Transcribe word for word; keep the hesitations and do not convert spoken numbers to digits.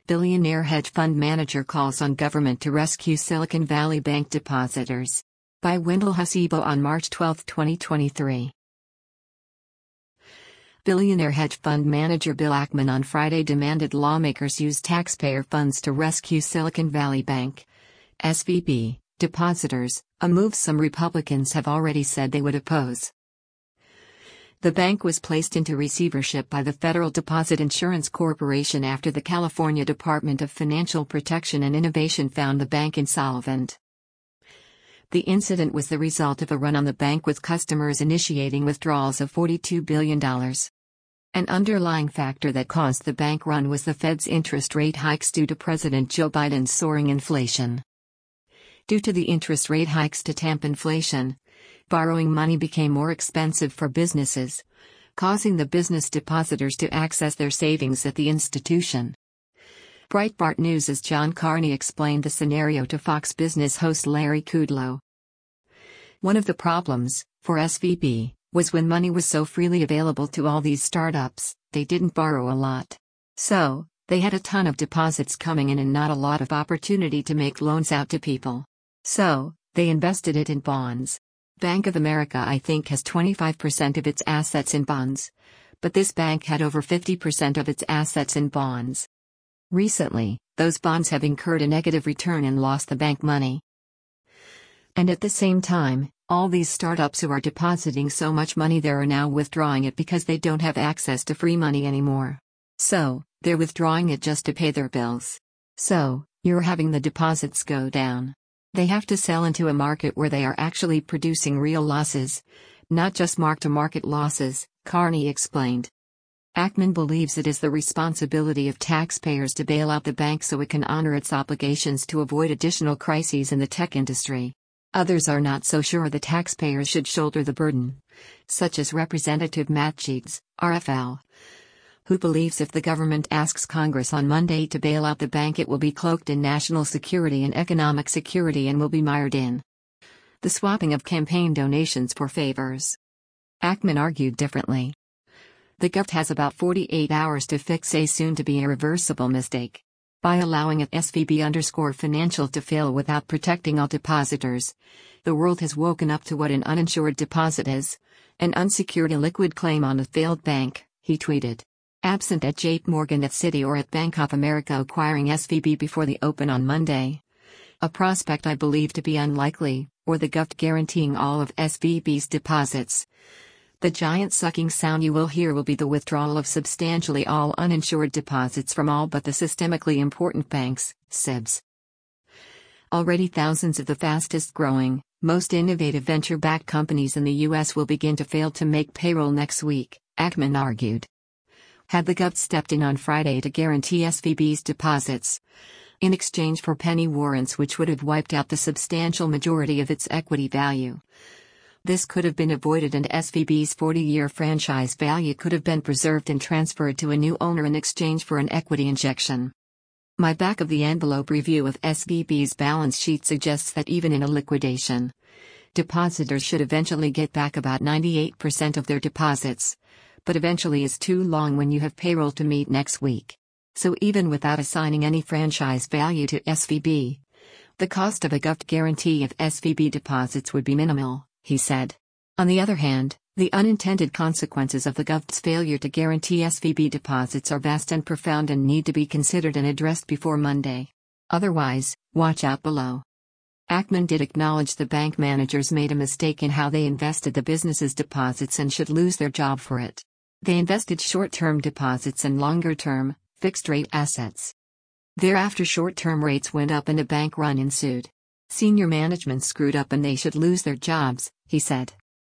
Billionaire hedge fund manager calls on government to rescue Silicon Valley Bank depositors. By Wendell Hasebo on March twelfth, twenty twenty-three. Billionaire hedge fund manager Bill Ackman on Friday demanded lawmakers use taxpayer funds to rescue Silicon Valley Bank, S V B, depositors, a move some Republicans have already said they would oppose. The bank was placed into receivership by the Federal Deposit Insurance Corporation after the California Department of Financial Protection and Innovation found the bank insolvent. The incident was the result of a run on the bank, with customers initiating withdrawals of forty-two billion dollars. An underlying factor that caused the bank run was the Fed's interest rate hikes due to President Joe Biden's soaring inflation. Due to the interest rate hikes to tamp inflation, borrowing money became more expensive for businesses, causing the business depositors to access their savings at the institution. Breitbart News' John Carney explained the scenario to Fox Business host Larry Kudlow. One of the problems, for S V B, was when money was so freely available to all these startups, they didn't borrow a lot. So, they had a ton of deposits coming in and not a lot of opportunity to make loans out to people. So, they invested it in bonds. Bank of America, I think, has twenty-five percent of its assets in bonds, but this bank had over fifty percent of its assets in bonds. Recently, those bonds have incurred a negative return and lost the bank money. And at the same time, all these startups who are depositing so much money there are now withdrawing it because they don't have access to free money anymore. So, they're withdrawing it just to pay their bills. So, you're having the deposits go down. They have to sell into a market where they are actually producing real losses, not just mark-to-market losses, Carney explained. Ackman believes it is the responsibility of taxpayers to bail out the bank so it can honor its obligations to avoid additional crises in the tech industry. Others are not so sure the taxpayers should shoulder the burden, such as Representative Matt Gaetz, R F L, who believes if the government asks Congress on Monday to bail out the bank, it will be cloaked in national security and economic security and will be mired in the swapping of campaign donations for favors. Ackman argued differently. The government has about forty-eight hours to fix a soon-to-be irreversible mistake. By allowing a S V B underscore financial to fail without protecting all depositors, the world has woken up to what an uninsured deposit is, an unsecured illiquid claim on a failed bank, he tweeted. Absent at J P Morgan, at Citi, or at Bank of America acquiring S V B before the open on Monday, a prospect I believe to be unlikely, or the government guaranteeing all of S V B's deposits, the giant sucking sound you will hear will be the withdrawal of substantially all uninsured deposits from all but the systemically important banks, S I Bs. Already thousands of the fastest-growing, most innovative venture-backed companies in the U S will begin to fail to make payroll next week, Ackman argued. Had the government stepped in on Friday to guarantee S V B's deposits, in exchange for penny warrants which would have wiped out the substantial majority of its equity value, this could have been avoided and S V B's forty-year franchise value could have been preserved and transferred to a new owner in exchange for an equity injection. My back-of-the-envelope review of S V B's balance sheet suggests that even in a liquidation, depositors should eventually get back about ninety-eight percent of their deposits, but eventually is too long when you have payroll to meet next week. So even without assigning any franchise value to S V B, the cost of a government guarantee of S V B deposits would be minimal, he said. On the other hand, the unintended consequences of the government's failure to guarantee S V B deposits are vast and profound and need to be considered and addressed before Monday. Otherwise, watch out below. Ackman did acknowledge the bank managers made a mistake in how they invested the business's deposits and should lose their job for it. They invested short-term deposits and longer-term, fixed-rate assets. Thereafter short-term rates went up and a bank run ensued. Senior management screwed up and they should lose their jobs, he said.